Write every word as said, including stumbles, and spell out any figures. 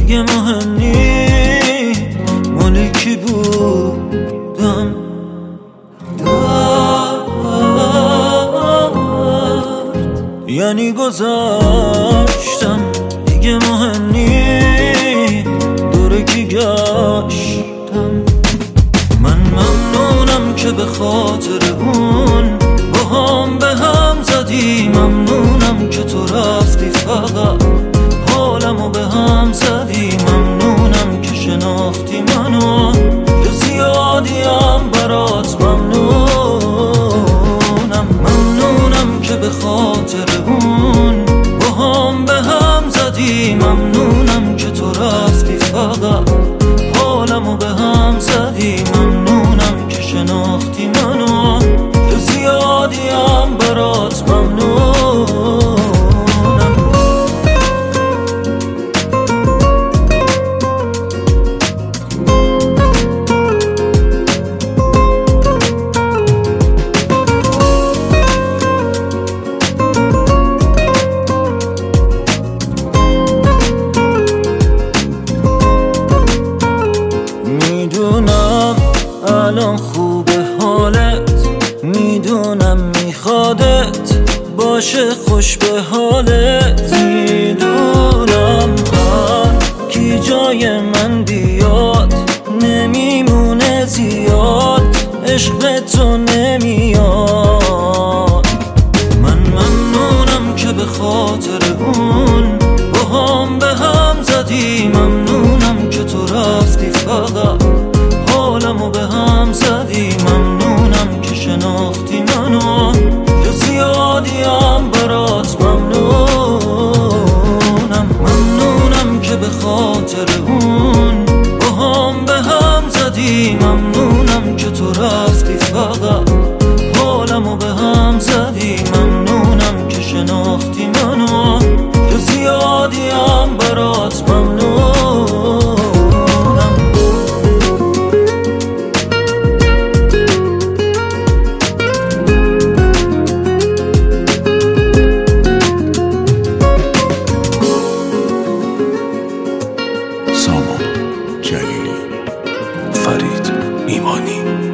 دیگه مهم نی مالی کی بودم. درد یعنی گذاشتم دیگه مهم نی دوره کی گشتم. من ممنونم که به خاطر اون با هم به هم زدی، ممنونم که تو رفتی فقط حالمو به هم زدی، ممنونم که شناختی منو یه زیادیم برات ممنونم. ممنونم که به خاطر اون با هم به هم زدی، ممنونم که تو رفتی فقط حالمو به هم زدی، ممنونم که شناختی منو یه زیادیم برات ممنونم. میدونم الان خوبه حالت، میدونم میخوادت باشه خوش به حالت، میدونم هر کی جای من بیاد نمیمونه زیاد، عشق تو نمیاد. من ممنونم که به خاطر اون با هم به هم زدی، ممنونم که تو رفتی فقط حالمو به هم زدی، ممنونم که شناختی منو یه زیادیم برات ممنونم. ممنونم که به خاطر اون با هم به هم زدی، ممنونم که تو رفتی فقط حالمو به هم زدی، ممنونم که شناختی منو یه زیادیم برات ممنونم. سامان جلیلی، فرید ایمانی.